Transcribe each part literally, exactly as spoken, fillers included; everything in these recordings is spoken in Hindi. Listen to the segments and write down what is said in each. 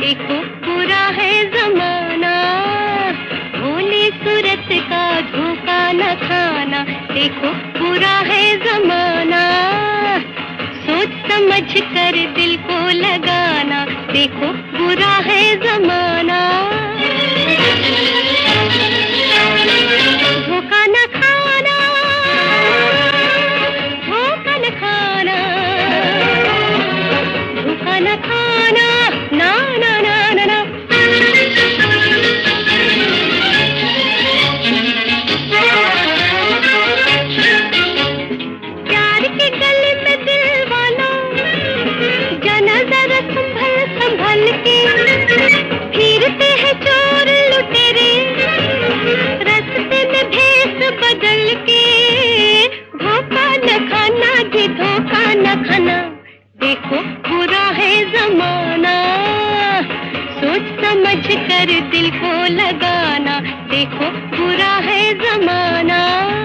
देखो बुरा है जमाना, भोली सूरत का धोखा न खाना। देखो बुरा है जमाना, सोच समझ कर दिल को लगाना। देखो बुरा है जमाना, धोखा न खाना, धोखा न खाना, धोखा न खाना, ना ना ना ना ना। प्यार के गले में दिल वालों, जाना जरा संभल संभल के, फिरते हैं चोर लुटेरे रास्ते में भेस बदल के। धोखा न खाना जी, धोखा न खाना। देखो बुरा है जमाना, सोच समझ कर दिल को लगाना। देखो बुरा है जमाना,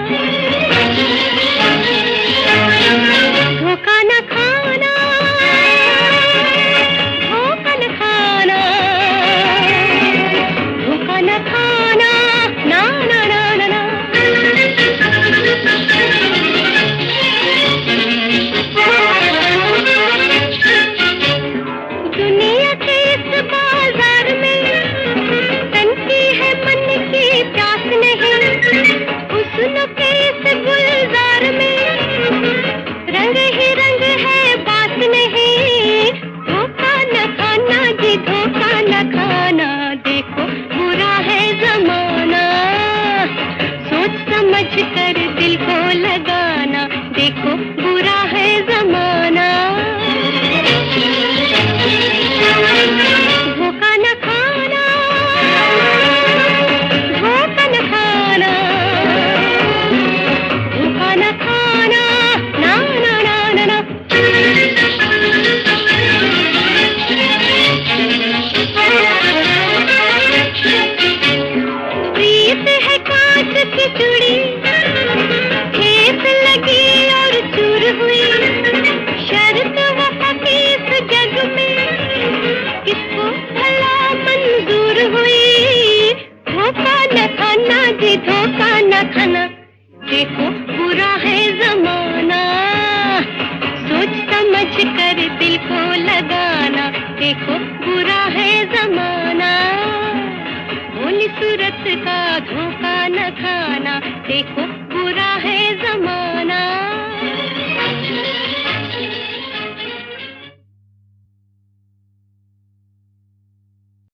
धोखा न खाना, धोखा न खाना, धोखा न खाना, ना ना ना ना ना। दुनिया के इस बाजार में तनकी है मन की प्यास नहीं, हुस्न के इस गुलजार में रंग ही रंग है बात नहीं। धोखा न खाना जी, धोखा न खाना। देखो बुरा है जमाना, सोच समझ कर दिल को लगाना। देखो बुरा है जमाना, धोखा न खाना, धोखा न खाना, धोखा न खाना, ना ना ना ना ना। प्रीत है कांच की चूड़ी, ठेस लगी और चूर हुई। शर्त वफा की इस जग में किसको भला मंजूर हुई। धोखा न खाना जी, धोखा न खाना। देखो बुरा है जमाना, सोच समझ कर दिल को लगाना। देखो बुरा है जमाना, भोली सूरत का धोखा न खाना। देखो